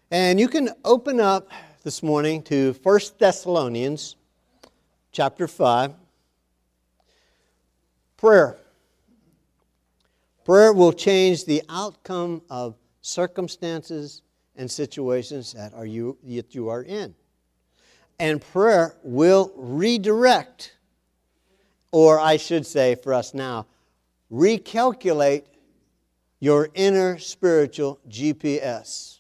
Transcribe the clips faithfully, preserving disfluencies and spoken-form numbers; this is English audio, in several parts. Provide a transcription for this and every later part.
And you can open up this morning to First Thessalonians chapter five. Prayer. Prayer will change the outcome of circumstances and situations that are you that you are in. And prayer will redirect, or I should say for us now, recalculate your inner spiritual G P S.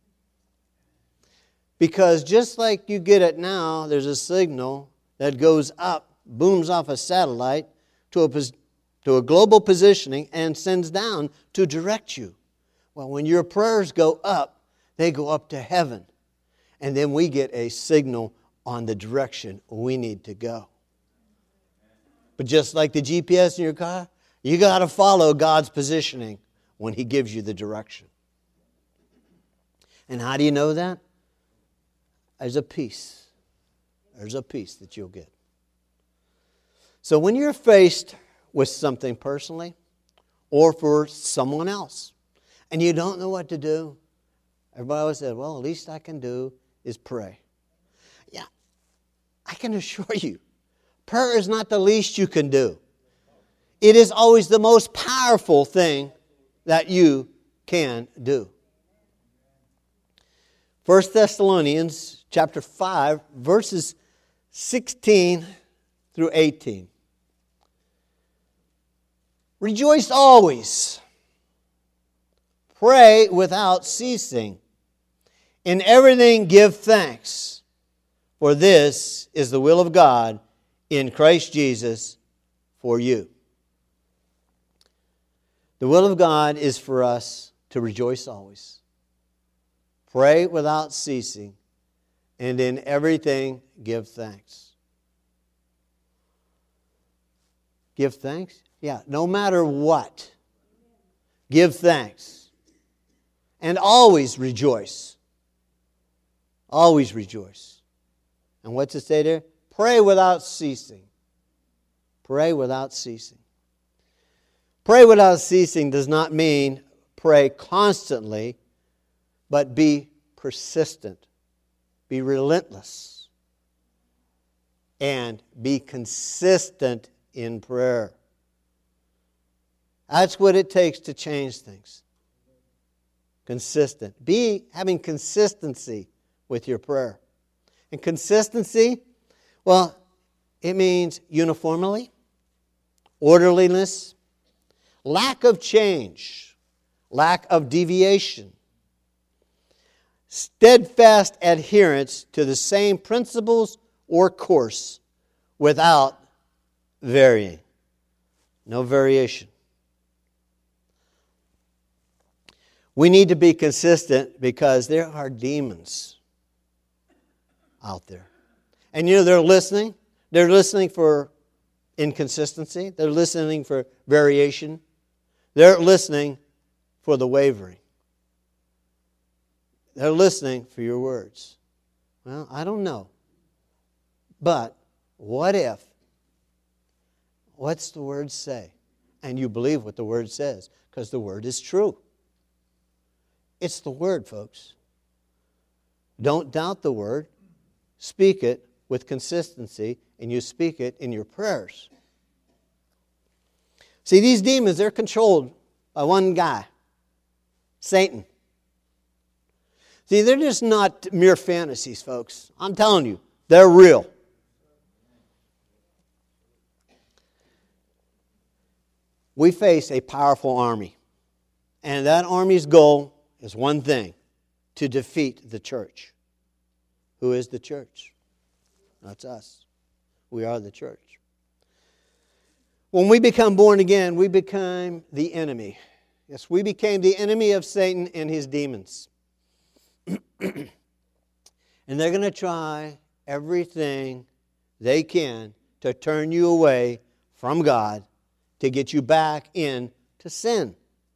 Because just like you get it now, there's a signal that goes up, booms off a satellite to a, to a global positioning and sends down to direct you. Well, when your prayers go up, they go up to heaven. And then we get a signal on the direction we need to go. But just like the G P S in your car, you got to follow God's positioning when He gives you the direction. And how do you know that? There's a peace. There's a peace that you'll get. So when you're faced with something personally or for someone else and you don't know what to do, everybody always said, well, the least I can do is pray. Yeah, I can assure you, prayer is not the least you can do. It is always the most powerful thing that you can do. First Thessalonians chapter five, verses sixteen through eighteen. Rejoice always. Pray without ceasing. In everything give thanks, for this is the will of God in Christ Jesus for you. The will of God is for us to rejoice always. Pray without ceasing, and in everything give thanks. Give thanks? Yeah, no matter what, give thanks. And always rejoice. Always rejoice. And what's it say there? Pray without ceasing. Pray without ceasing. Pray without ceasing does not mean pray constantly, but be persistent, be relentless, and be consistent in prayer. That's what it takes to change things. Consistent. Be having consistency with your prayer. And consistency, well, it means uniformity, orderliness, lack of change, lack of deviation, steadfast adherence to the same principles or course without varying. No variation. We need to be consistent because there are demons out there. And you know, they're listening. They're listening for inconsistency. They're listening for variation. They're listening for the wavering. They're listening for your words. Well, I don't know. But what if? What's the Word say? And you believe what the Word says because the Word is true. It's the Word, folks. Don't doubt the Word. Speak it with consistency, and you speak it in your prayers. See, these demons, they're controlled by one guy, Satan. See, they're just not mere fantasies, folks. I'm telling you, they're real. We face a powerful army. And that army's goal is one thing, to defeat the church. Who is the church? That's us. We are the church. When we become born again, we become the enemy. Yes, we became the enemy of Satan and his demons. And they're going to try everything they can to turn you away from God, to get you back into sin.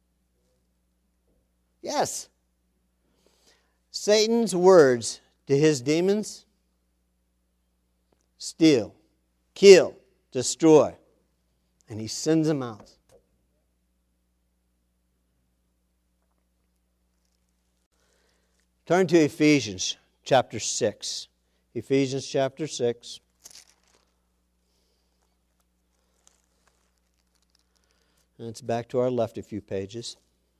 Yes. Satan's words to his demons: steal, kill, destroy. And he sends them out. Turn to Ephesians chapter six. Ephesians chapter six. And it's back to our left a few pages.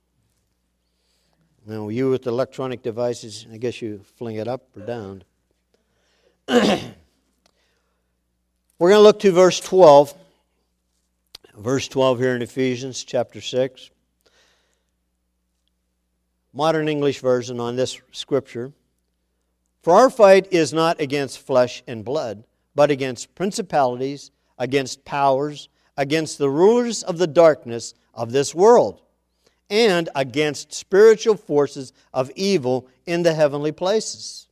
Now, you with electronic devices, I guess you fling it up or down. We're going to look to verse twelve. Verse twelve here in Ephesians chapter six. Modern English version on this scripture. For our fight is not against flesh and blood, but against principalities, against powers, against the rulers of the darkness of this world, and against spiritual forces of evil in the heavenly places.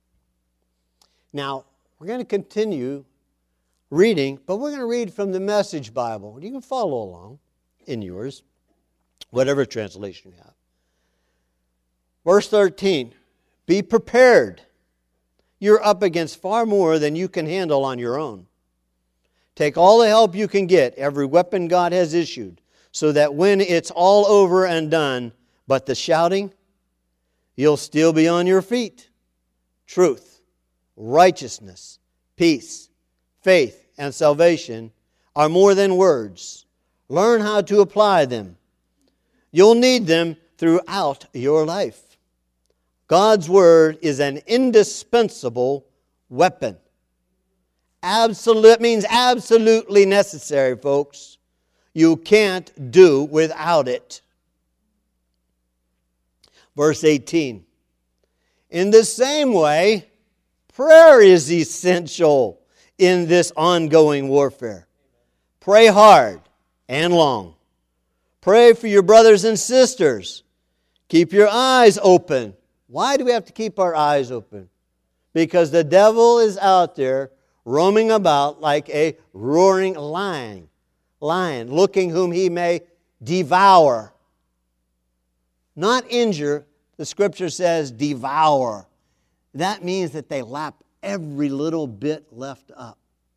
Now, we're going to continue reading, but we're going to read from the Message Bible. You can follow along in yours, whatever translation you have. Verse thirteen, be prepared. You're up against far more than you can handle on your own. Take all the help you can get, every weapon God has issued, so that when it's all over and done, but the shouting, you'll still be on your feet. Truth, righteousness, peace, faith, and salvation are more than words. Learn how to apply them. You'll need them throughout your life. God's Word is an indispensable weapon. Absolute means absolutely necessary, folks. You can't do without it. Verse eighteen. In the same way, prayer is essential in this ongoing warfare. Pray hard and long. Pray for your brothers and sisters. Keep your eyes open. Why do we have to keep our eyes open? Because the devil is out there roaming about like a roaring lion, lion, looking whom he may devour. Not injure, the Scripture says devour. That means that they lap every little bit left up.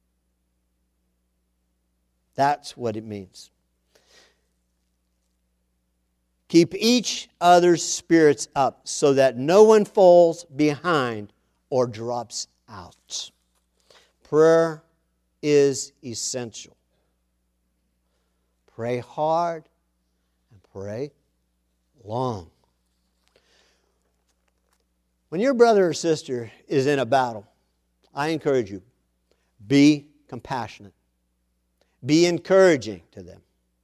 That's what it means. Keep each other's spirits up so that no one falls behind or drops out. Prayer is essential. Pray hard and pray long. When your brother or sister is in a battle, I encourage you, be compassionate. Be encouraging to them.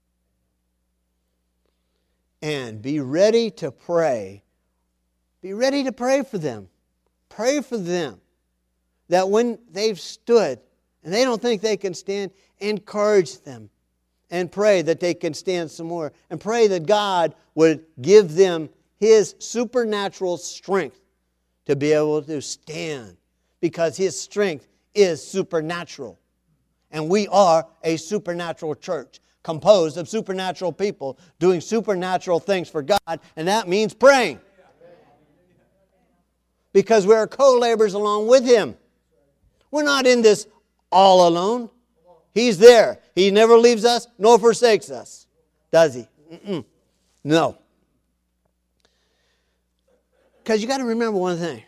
And be ready to pray. Be ready to pray for them. Pray for them. That when they've stood and they don't think they can stand, encourage them. And pray that they can stand some more. And pray that God would give them His supernatural strength to be able to stand. Because His strength is supernatural. And we are a supernatural church, composed of supernatural people doing supernatural things for God, and that means praying. Because we're co-laborers along with Him. We're not in this all alone. He's there. He never leaves us nor forsakes us. Does He? Mm-mm. No. Because you got to remember one thing.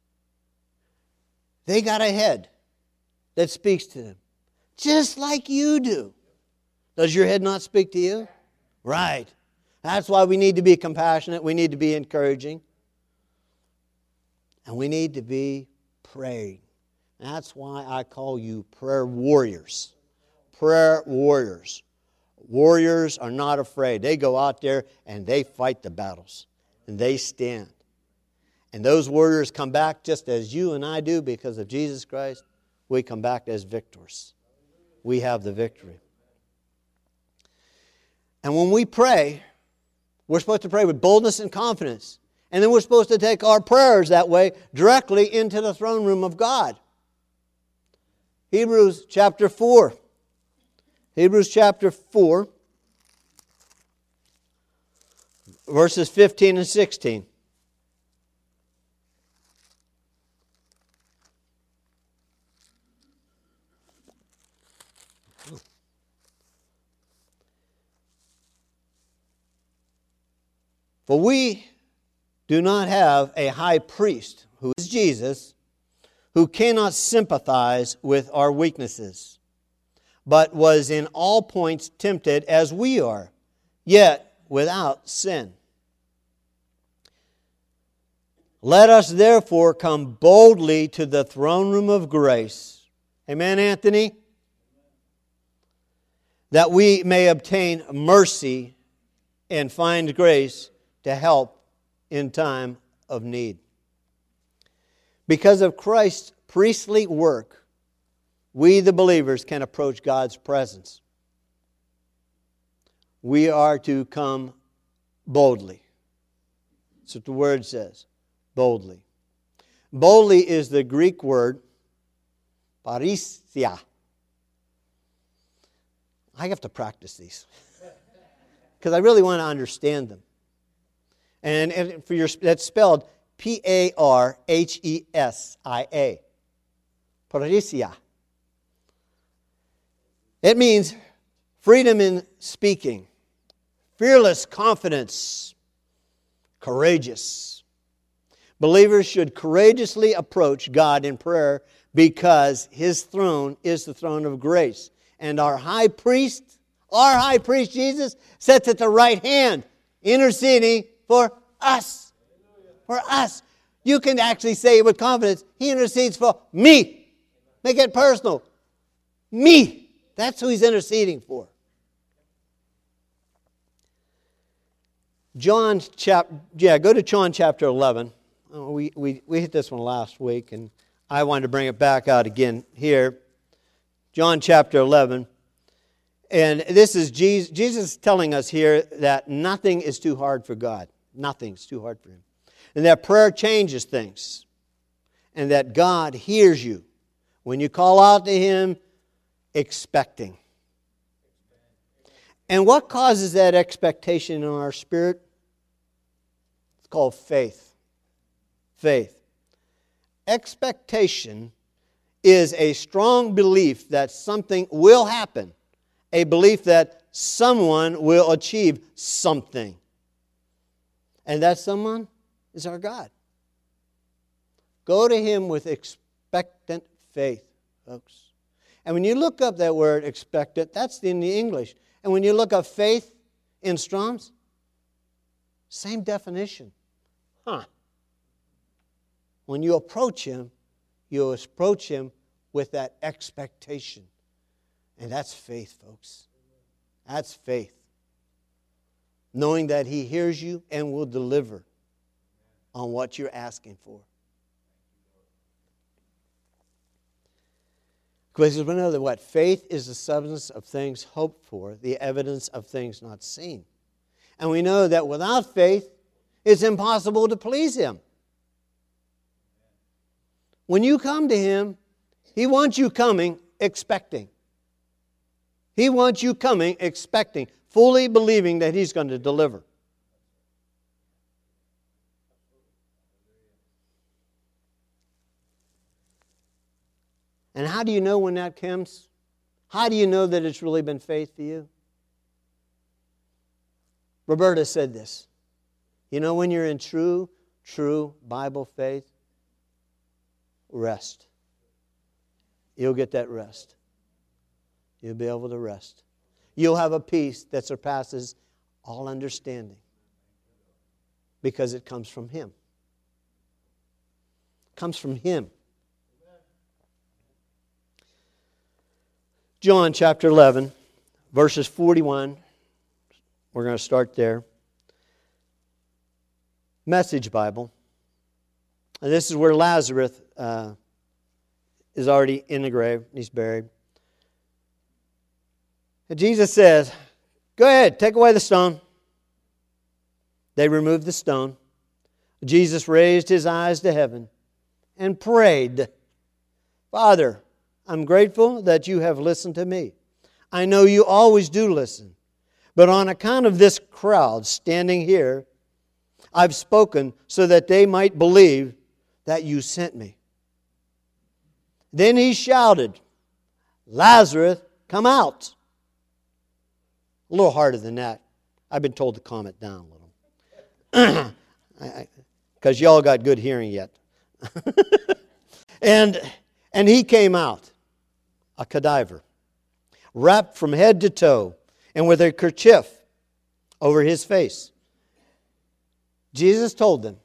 They got a head that speaks to them. Just like you do. Does your head not speak to you? Right. That's why we need to be compassionate. We need to be encouraging. And we need to be praying. That's why I call you prayer warriors. Prayer warriors. Warriors are not afraid. They go out there and they fight the battles. And they stand. And those warriors come back just as you and I do because of Jesus Christ. We come back as victors. We have the victory. And when we pray, we're supposed to pray with boldness and confidence. And then we're supposed to take our prayers that way directly into the throne room of God. Hebrews chapter four. Hebrews chapter four, verses fifteen and sixteen. For we do not have a high priest, who is Jesus, who cannot sympathize with our weaknesses, but was in all points tempted as we are, yet without sin. Let us therefore come boldly to the throne room of grace. Amen, Anthony? That we may obtain mercy and find grace to help in time of need. Because of Christ's priestly work, we, the believers, can approach God's presence. We are to come boldly. That's what the word says, boldly. Boldly is the Greek word parousia. I have to practice these because I really want to understand them. And for your, that's spelled P A R H E S I A. Parousia. It means freedom in speaking, fearless confidence, courageous. Believers should courageously approach God in prayer because His throne is the throne of grace. And our high priest, our high priest Jesus, sits at the right hand, interceding for us. For us. You can actually say with confidence, He intercedes for me. Make it personal. Me. That's who He's interceding for. John chapter, yeah, go to John chapter eleven. Oh, we, we, we hit this one last week, and I wanted to bring it back out again here. John chapter eleven. And this is Jesus, Jesus telling us here that nothing is too hard for God. Nothing's too hard for Him. And that prayer changes things. And that God hears you when you call out to Him expecting. And what causes that expectation in our spirit? It's called faith. Faith. Expectation is a strong belief that something will happen. A belief that someone will achieve something. And that someone is our God. Go to Him with expectant faith, folks. And when you look up that word expectant, that's in the English. And when you look up faith in Strong's, same definition. Huh. When you approach Him, you approach Him with that expectation. And that's faith, folks. That's faith. Knowing that He hears you and will deliver on what you're asking for. Because we know that what? Faith is the substance of things hoped for, the evidence of things not seen. And we know that without faith, it's impossible to please Him. When you come to Him, He wants you coming expecting. He wants you coming expecting, fully believing that He's going to deliver. And how do you know when that comes? How do you know that it's really been faith for you? Roberta said this. You know when you're in true, true Bible faith? Rest. You'll get that rest. You'll be able to rest. You'll have a peace that surpasses all understanding. Because it comes from Him. It comes from Him. John chapter eleven, verses forty-one. We're going to start there. Message Bible. And this is where Lazarus uh, is already in the grave. He's buried. And Jesus says, go ahead, take away the stone. They removed the stone. Jesus raised His eyes to heaven and prayed, Father, I'm grateful that You have listened to me. I know You always do listen. But on account of this crowd standing here, I've spoken so that they might believe that You sent me. Then He shouted, Lazarus, come out. A little harder than that. I've been told to calm it down a little. I, I, because y'all got good hearing yet. and, and he came out, a cadaver, wrapped from head to toe, and with a kerchief over his face. Jesus told them,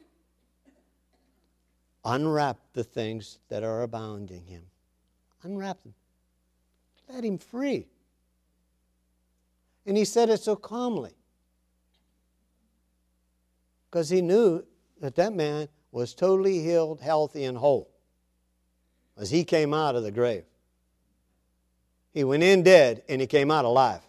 unwrap the things that are abounding him. Unwrap them. Let him free. And he said it so calmly, because he knew that that man was totally healed, healthy, and whole as he came out of the grave. He went in dead, and he came out alive.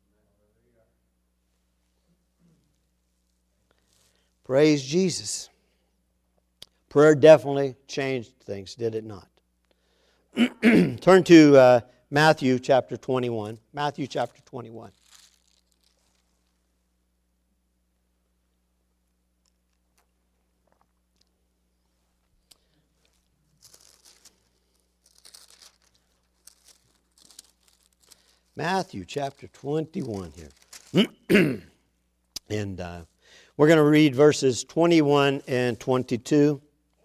Praise Jesus. Prayer definitely changed things, did it not? Turn to uh, Matthew chapter twenty-one. Matthew chapter twenty-one. Matthew chapter twenty-one here. and uh, we're going to read verses twenty-one and twenty-two.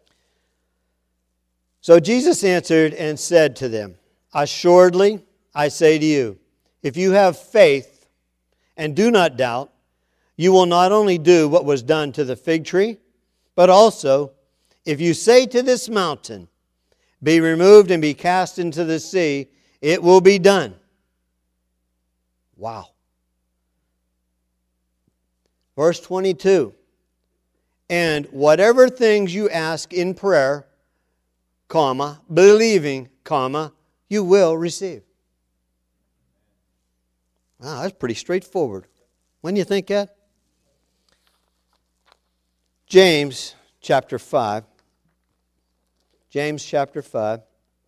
So Jesus answered and said to them, assuredly, I say to you, if you have faith and do not doubt, you will not only do what was done to the fig tree, but also, if you say to this mountain, be removed and be cast into the sea, it will be done. Wow. Verse twenty-two. And whatever things you ask in prayer, comma, believing, comma, you will receive. Wow, that's pretty straightforward. When do you think that? James chapter five. James chapter five.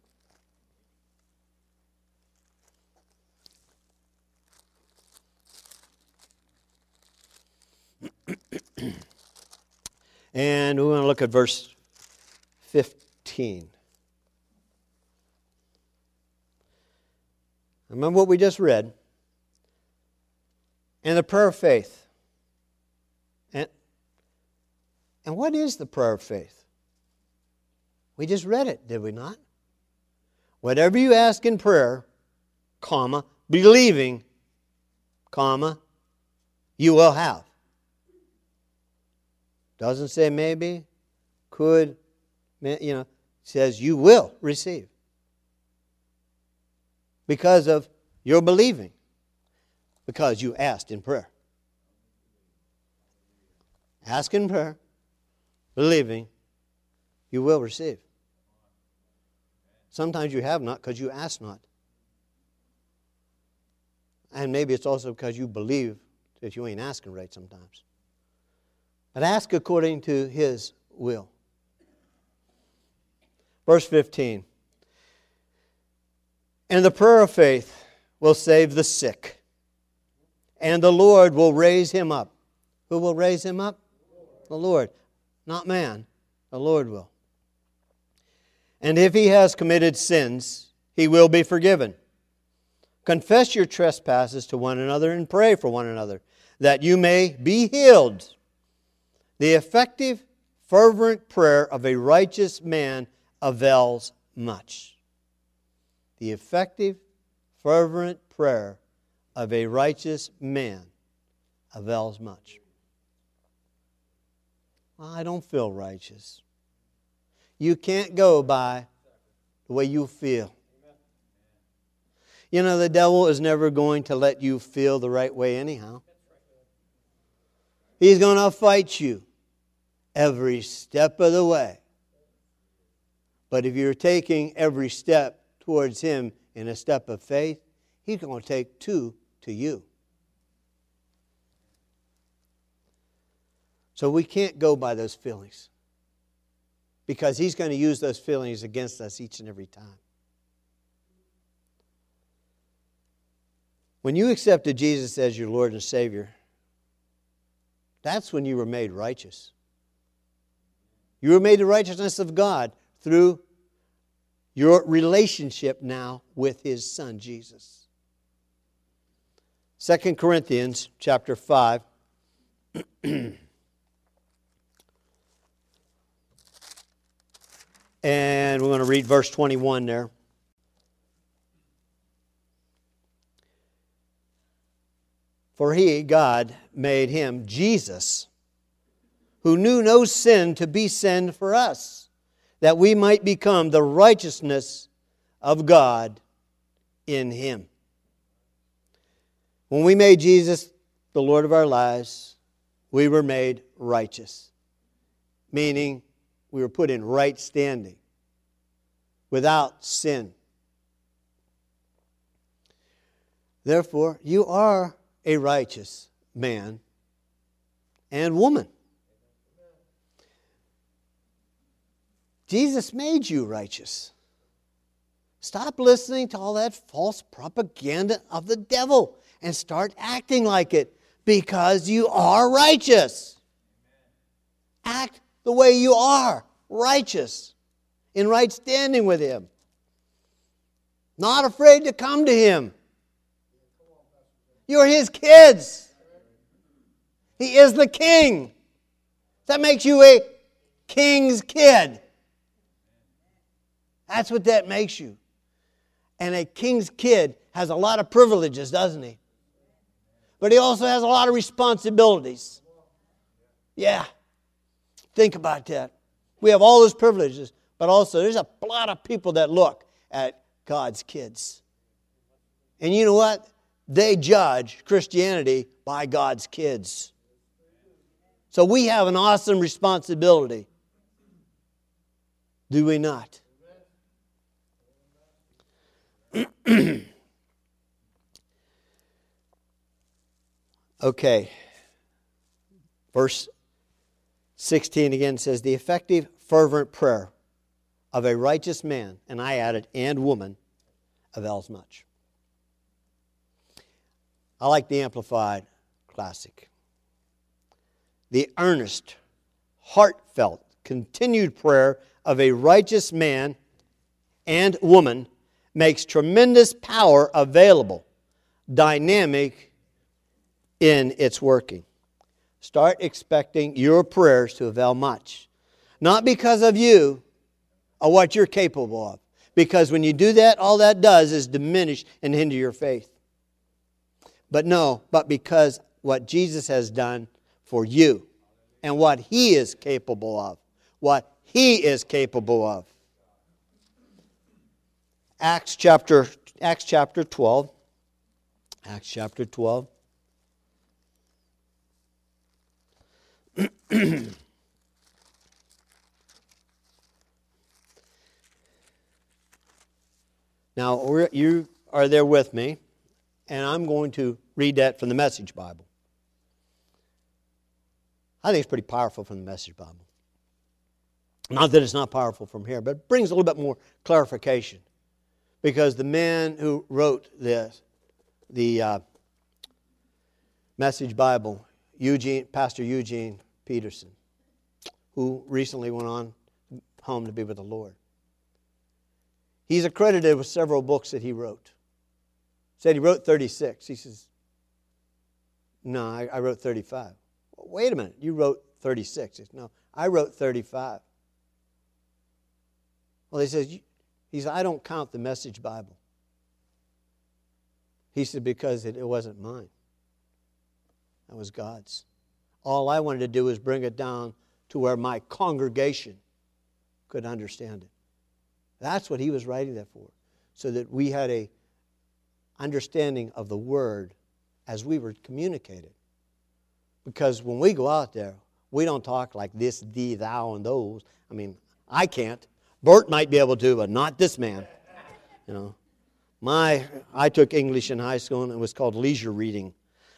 And we want to look at verse fifteen. Remember what we just read? And the prayer of faith. And, and what is the prayer of faith? We just read it, did we not? Whatever you ask in prayer, comma, believing, comma, you will have. Doesn't say maybe, could, you know, says you will receive. Because of your believing. Because you asked in prayer. Ask in prayer, believing, you will receive. Sometimes you have not because you ask not. And maybe it's also because you believe that you ain't asking right sometimes. But ask according to His will. Verse fifteen. And the prayer of faith will save the sick, and the Lord will raise him up. Who will raise him up? The Lord. Not man. The Lord will. And if he has committed sins, he will be forgiven. Confess your trespasses to one another and pray for one another, that you may be healed. The effective, fervent prayer of a righteous man avails much. The effective, fervent prayer of a righteous man avails much. Well, I don't feel righteous. You can't go by the way you feel. You know, the devil is never going to let you feel the right way anyhow. He's going to fight you every step of the way. But if you're taking every step towards Him in a step of faith, He's going to take two to you. So we can't go by those feelings, because He's going to use those feelings against us each and every time. When you accepted Jesus as your Lord and Savior, that's when you were made righteous. You were made the righteousness of God through your relationship now with His Son, Jesus. Second Corinthians chapter five. And we're going to read verse twenty-one there. For he, God, made him, Jesus, who knew no sin, to be sin for us, that we might become the righteousness of God in him. When we made Jesus the Lord of our lives, we were made righteous. Meaning, we were put in right standing, without sin. Therefore, you are a righteous man and woman. Jesus made you righteous. Stop listening to all that false propaganda of the devil and start acting like it, because you are righteous. Act the way you are, righteous, in right standing with him. Not afraid to come to him. You're his kids. He is the king. That makes you a king's kid. That's what that makes you. And a king's kid has a lot of privileges, doesn't he? But he also has a lot of responsibilities. Yeah. Think about that. We have all those privileges, but also there's a lot of people that look at God's kids. And you know what? They judge Christianity by God's kids. So we have an awesome responsibility. Do we not? Okay. Verse sixteen again says, the effective, fervent prayer of a righteous man, and I added, and woman, avails much. I like the Amplified Classic. The earnest, heartfelt, continued prayer of a righteous man and woman makes tremendous power available, dynamic in its working. Start expecting your prayers to avail much. Not because of you or what you're capable of. Because when you do that, all that does is diminish and hinder your faith. But no, but because what Jesus has done for you and what He is capable of. What He is capable of. Acts chapter, Acts chapter twelve. Acts chapter twelve. Now, we're, you are there with me, and I'm going to read that from the Message Bible. I think it's pretty powerful from the Message Bible. Not that it's not powerful from here, but it brings a little bit more clarification. Because the man who wrote this, the uh, Message Bible, Eugene, Pastor Eugene Peterson, who recently went on home to be with the Lord. He's accredited with several books that he wrote. Said he wrote thirty-six. He says, no, I, I wrote thirty-five. Well, wait a minute, you wrote thirty-six. He says, no, I wrote thirty-five. Well, he says, he said, I don't count the Message Bible. He said, because it, it wasn't mine. That was God's. All I wanted to do was bring it down to where my congregation could understand it. That's what he was writing that for. So that we had a understanding of the Word as we were communicated. Because when we go out there, we don't talk like this, thee, thou, and those. I mean, I can't. Bert might be able to, but not this man. You know, my I took English in high school, and it was called leisure reading.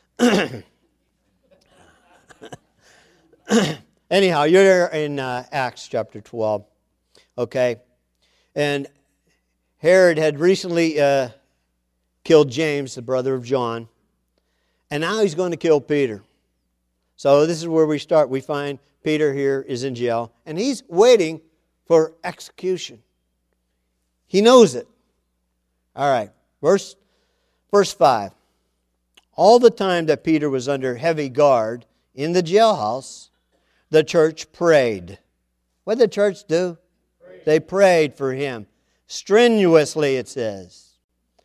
Anyhow, you're in uh, Acts chapter twelve, okay? And Herod had recently uh, killed James, the brother of John, and now he's going to kill Peter. So this is where we start. We find Peter here is in jail, and he's waiting for execution. He knows it. All right, verse, verse five. All the time that Peter was under heavy guard in the jailhouse, the church prayed. What did the church do? Prayed. They prayed for him. Strenuously, it says.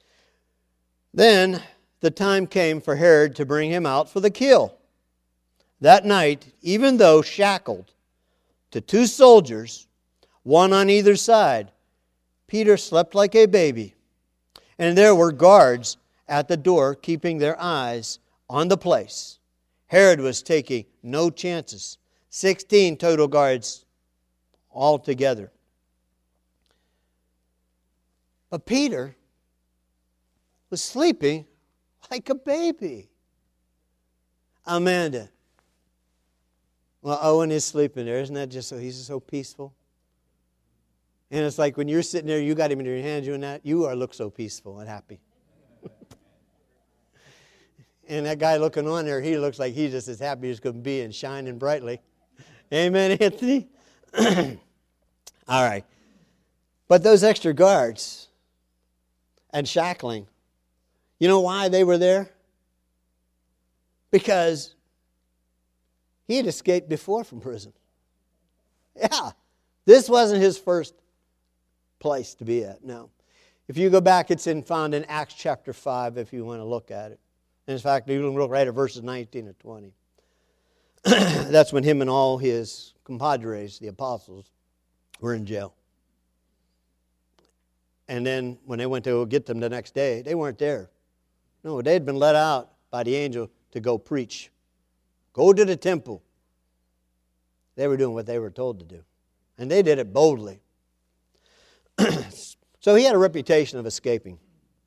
Then the time came for Herod to bring him out for the kill. That night, even though shackled to two soldiers, one on either side, Peter slept like a baby. And there were guards at the door keeping their eyes on the place. Herod was taking no chances. Sixteen total guards altogether. But Peter was sleeping like a baby. Amanda. Well, Owen is sleeping there. Isn't that just so, he's so peaceful? And it's like when you're sitting there, you got him in your hands doing that, you are look so peaceful and happy. And that guy looking on there, he looks like he's just as happy as could be and shining brightly. Amen, Anthony? All right. But those extra guards and shackling, you know why they were there? Because he had escaped before from prison. Yeah. This wasn't his first place to be at, no. If you go back, it's in, found in Acts chapter five if you want to look at it. And in fact, you can look right at verses nineteen and twenty. That's when him and all his compadres, the apostles, were in jail. And then when they went to go get them the next day, they weren't there. No, they had been let out by the angel to go preach. Go to the temple. They were doing what they were told to do. And they did it boldly. So he had a reputation of escaping.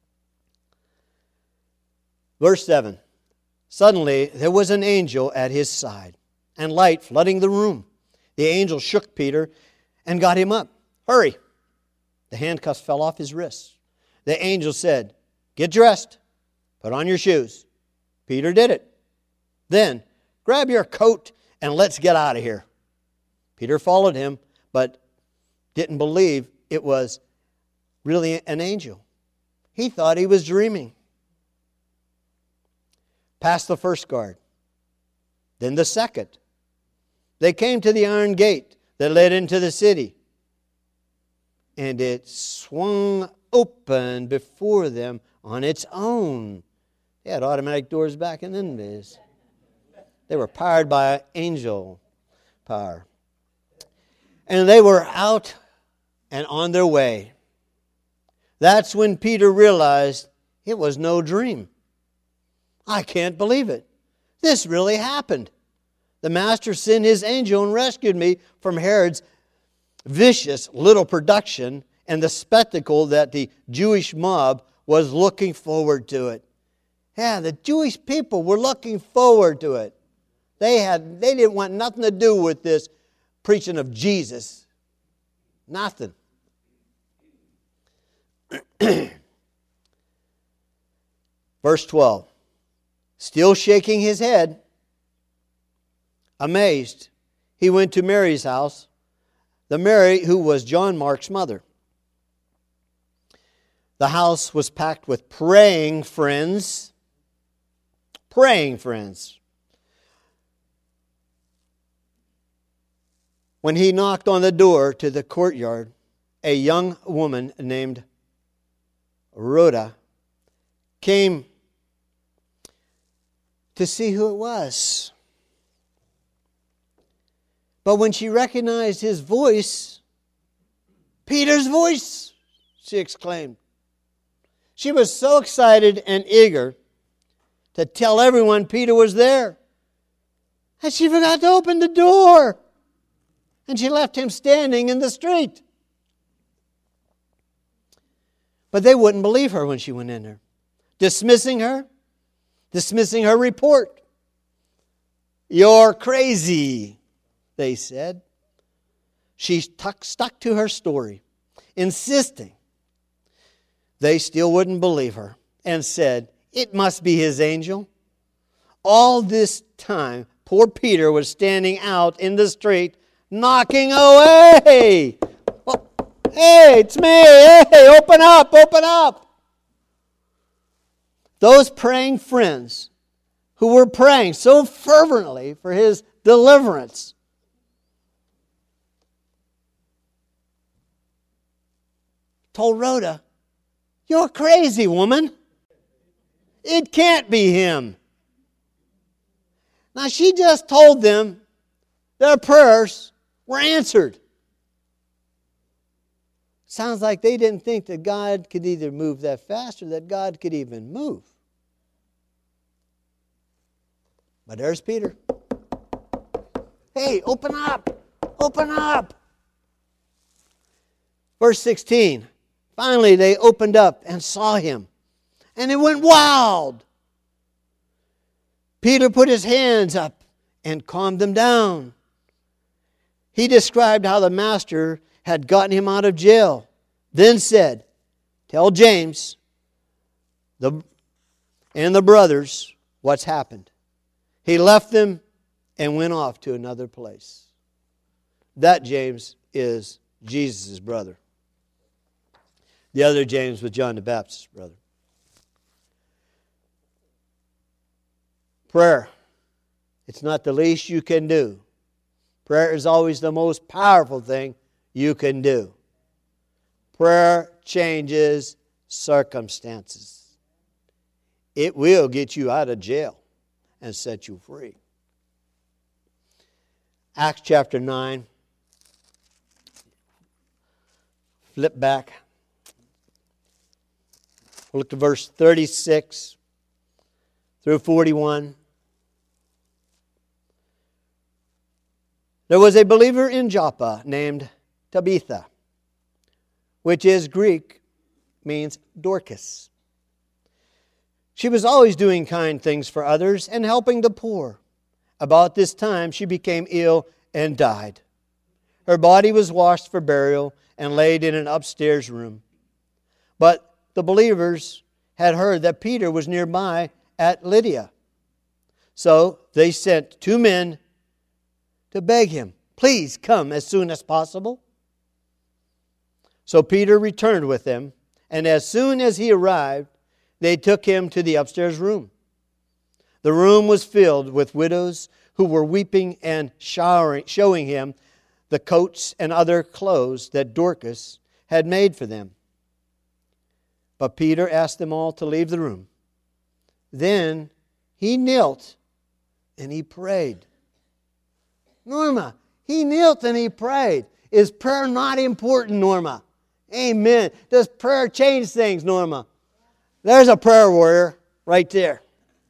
Verse seven. Suddenly there was an angel at his side, and light flooding the room. The angel shook Peter and got him up. Hurry! The handcuffs fell off his wrists. The angel said, get dressed. Put on your shoes. Peter did it. Then, grab your coat and let's get out of here. Peter followed him, but didn't believe it was really an angel. He thought he was dreaming. Past the first guard. Then the second. They came to the iron gate that led into the city. And it swung open before them on its own. They had automatic doors back in them days. They were powered by angel power. And they were out and on their way. That's when Peter realized it was no dream. I can't believe it. This really happened. The Master sent his angel and rescued me from Herod's vicious little production and the spectacle that the Jewish mob was looking forward to it. Yeah, the Jewish people were looking forward to it. They had, they didn't want nothing to do with this preaching of Jesus. Nothing. Verse twelve. Still shaking his head, amazed, he went to Mary's house, the Mary who was John Mark's mother. The house was packed with praying friends. Praying friends. When he knocked on the door to the courtyard, a young woman named Rhoda came to see who it was. But when she recognized his voice, Peter's voice, she exclaimed. She was so excited and eager to tell everyone Peter was there. And she forgot to open the door. And she left him standing in the street. But they wouldn't believe her when she went in there. Dismissing her. Dismissing her report. You're crazy, they said. She stuck, stuck to her story, insisting. They still wouldn't believe her and said, it must be his angel. All this time, poor Peter was standing out in the street, knocking away. Oh, hey, it's me. Hey, open up, open up. Those praying friends who were praying so fervently for his deliverance told Rhoda, "You're crazy, woman. It can't be him." Now, she just told them their prayers were answered. Sounds like they didn't think that God could either move that fast or that God could even move. But there's Peter. "Hey, open up! Open up!" Verse sixteen. Finally, they opened up and saw him, and it went wild. Peter put his hands up and calmed them down. He described how the master had gotten him out of jail, then said, "Tell James the, and the brothers what's happened." He left them and went off to another place. That James is Jesus' brother. The other James was John the Baptist's brother. Prayer. It's not the least you can do. Prayer is always the most powerful thing you can do. Prayer changes circumstances. It will get you out of jail and set you free. Acts chapter nine. Flip back. Look to verse thirty-six through forty-one. There was a believer in Joppa named Tabitha, which is Greek, means Dorcas. She was always doing kind things for others and helping the poor. About this time she became ill and died. Her body was washed for burial and laid in an upstairs room. But the believers had heard that Peter was nearby at Lydda. So they sent two men to beg him, "Please come as soon as possible." So Peter returned with them, and as soon as he arrived, they took him to the upstairs room. The room was filled with widows who were weeping and showering, showing him the coats and other clothes that Dorcas had made for them. But Peter asked them all to leave the room. Then he knelt and he prayed. Norma, he knelt and he prayed. Is prayer not important, Norma? Amen. Does prayer change things, Norma? There's a prayer warrior right there.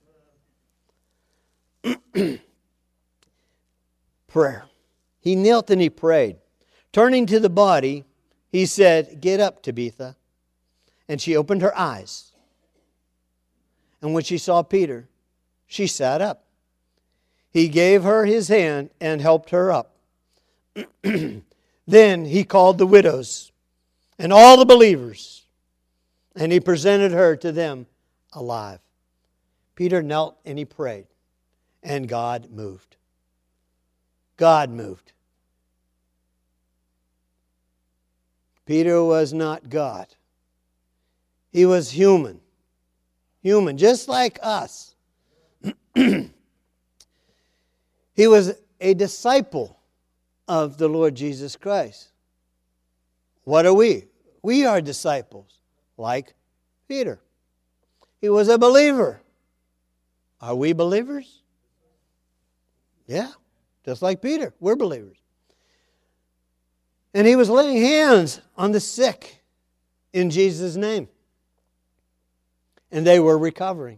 Prayer. He knelt and he prayed. Turning to the body, he said, "Get up, Tabitha." And she opened her eyes. And when she saw Peter, she sat up. He gave her his hand and helped her up. Then he called the widows and all the believers, and he presented her to them alive. Peter knelt and he prayed, and God moved. God moved. Peter was not God. He was human. Human, just like us. He was a disciple of the Lord Jesus Christ. What are we? We are disciples, like Peter. He was a believer. Are we believers? Yeah, just like Peter. We're believers. And he was laying hands on the sick in Jesus' name. And they were recovering.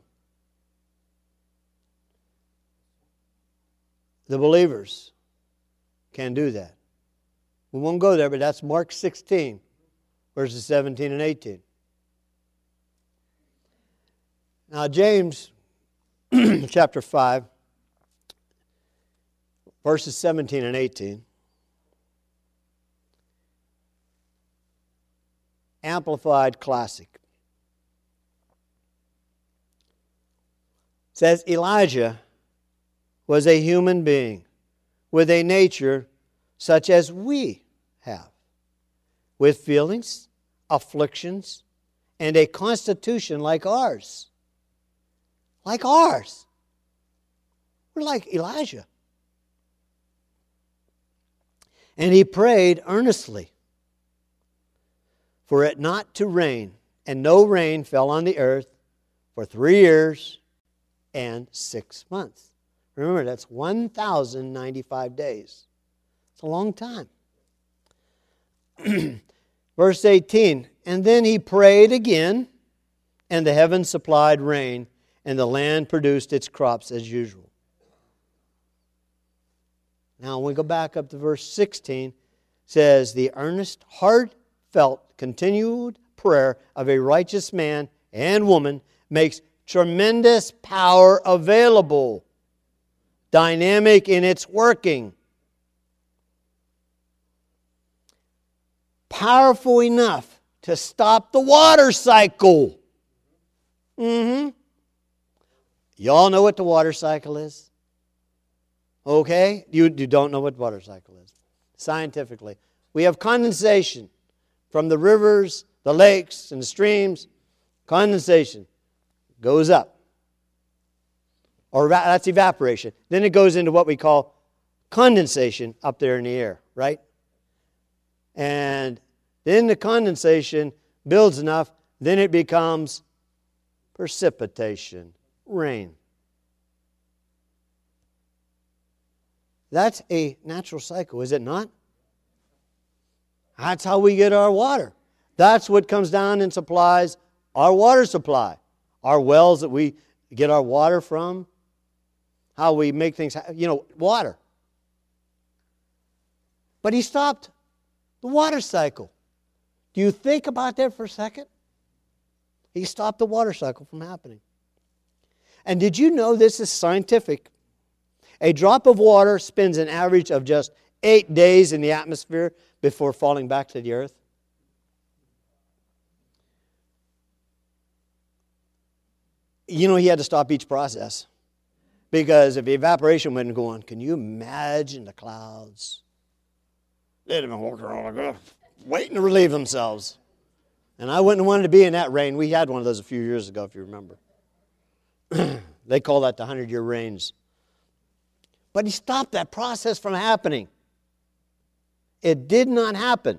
The believers can do that. We won't go there, but that's Mark sixteen, verses seventeen and eighteen. Now, James chapter five, verses seventeen and eighteen. Amplified Classic. It says, Elijah was a human being with a nature such as we have, with feelings, afflictions, and a constitution like ours. Like ours. We're like Elijah. And he prayed earnestly for it not to rain, and no rain fell on the earth for three years and six months. Remember, that's one thousand ninety-five days. It's a long time. Verse eighteen, and then he prayed again, and the heavens supplied rain, and the land produced its crops as usual. Now, when we go back up to verse sixteen, it says, the earnest, heartfelt, continued prayer of a righteous man and woman makes tremendous power available, dynamic in its working, powerful enough to stop the water cycle. Mm-hmm. Y'all know what the water cycle is? Okay? You, you don't know what water cycle is. Scientifically. We have condensation from the rivers, the lakes, and the streams. Condensation goes up. Or that's evaporation. Then it goes into what we call condensation up there in the air, right? And then the condensation builds enough, then it becomes precipitation, rain. That's a natural cycle, is it not? That's how we get our water. That's what comes down and supplies our water supply. Our wells that we get our water from. How we make things, you know, water. But he stopped the water cycle. Do you think about that for a second? He stopped the water cycle from happening. And did you know this is scientific? A drop of water spends an average of just eight days in the atmosphere before falling back to the earth. You know, he had to stop each process. Because if the evaporation wasn't going, can you imagine the clouds? They'd have been walking around like that, waiting to relieve themselves. And I wouldn't have wanted to be in that rain. We had one of those a few years ago, if you remember. They call that the hundred-year rains. But he stopped that process from happening. It did not happen.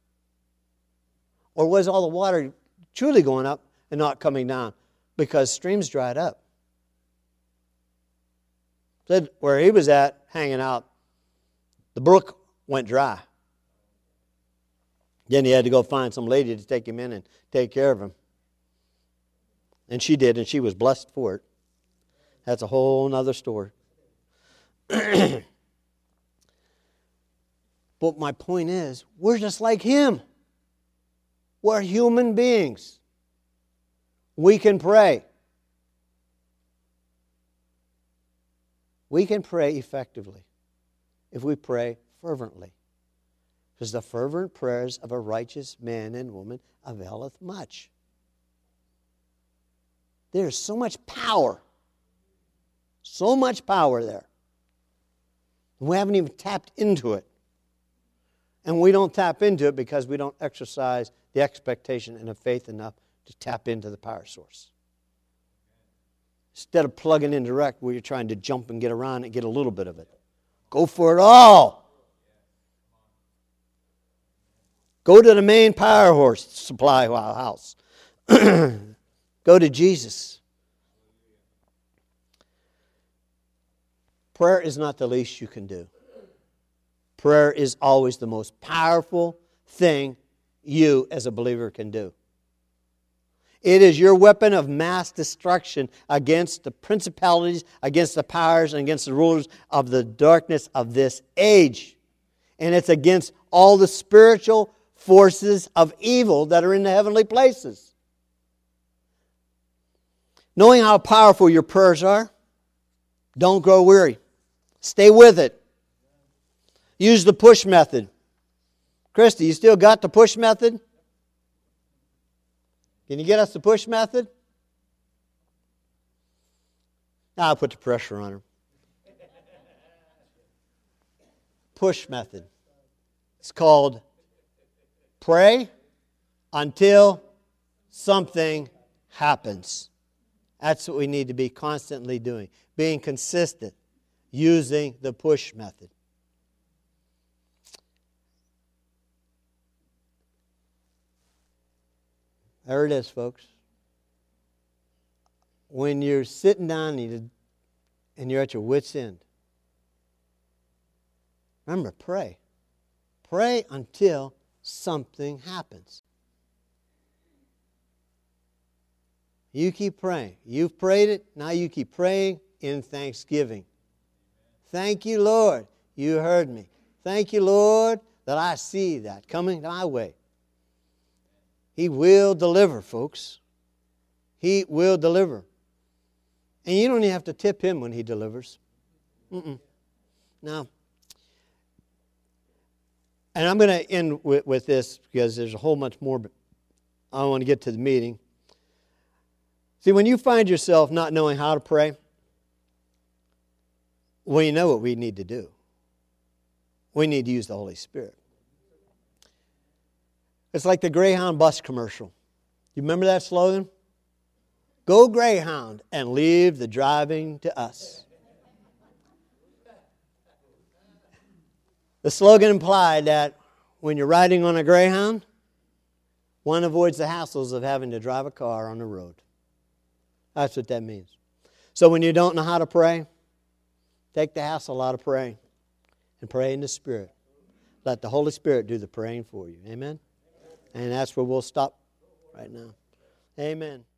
Or was all the water truly going up and not coming down? Because streams dried up. Said where he was at, hanging out, the brook went dry. Then he had to go find some lady to take him in and take care of him. And she did, and she was blessed for it. That's a whole other story. But my point is, we're just like him. We're human beings. We can pray. We can pray effectively if we pray fervently. Because the fervent prayers of a righteous man and woman availeth much. There's so much power. So much power there. We haven't even tapped into it. And we don't tap into it because we don't exercise the expectation and the faith enough to tap into the power source. Instead of plugging in direct where you're trying to jump and get around and get a little bit of it. Go for it all. Go to the main power horse supply house. Go to Jesus. Prayer is not the least you can do. Prayer is always the most powerful thing you as a believer can do. It is your weapon of mass destruction against the principalities, against the powers, and against the rulers of the darkness of this age. And it's against all the spiritual forces of evil that are in the heavenly places. Knowing how powerful your prayers are, don't grow weary. Stay with it. Use the push method. Christy, you still got the push method? Can you get us the push method? Now I'll put the pressure on her. Push method. It's called pray until something happens. That's what we need to be constantly doing. Being consistent. Using the push method. There it is, folks. When you're sitting down and you- and you're at your wit's end, remember, pray. Pray until something happens. You keep praying. You've prayed it. Now you keep praying in thanksgiving. Thank you, Lord. You heard me. Thank you, Lord, that I see that coming my way. He will deliver, folks. He will deliver. And you don't even have to tip Him when He delivers. Mm-mm. No. And I'm going to end with, with this because there's a whole much more, but I want to get to the meeting. See, when you find yourself not knowing how to pray, well, you know what we need to do. We need to use the Holy Spirit. It's like the Greyhound bus commercial. You remember that slogan? Go Greyhound and leave the driving to us. The slogan implied that when you're riding on a Greyhound, one avoids the hassles of having to drive a car on the road. That's what that means. So when you don't know how to pray, take the hassle out of praying and pray in the Spirit. Let the Holy Spirit do the praying for you. Amen? And that's where we'll stop right now. Amen.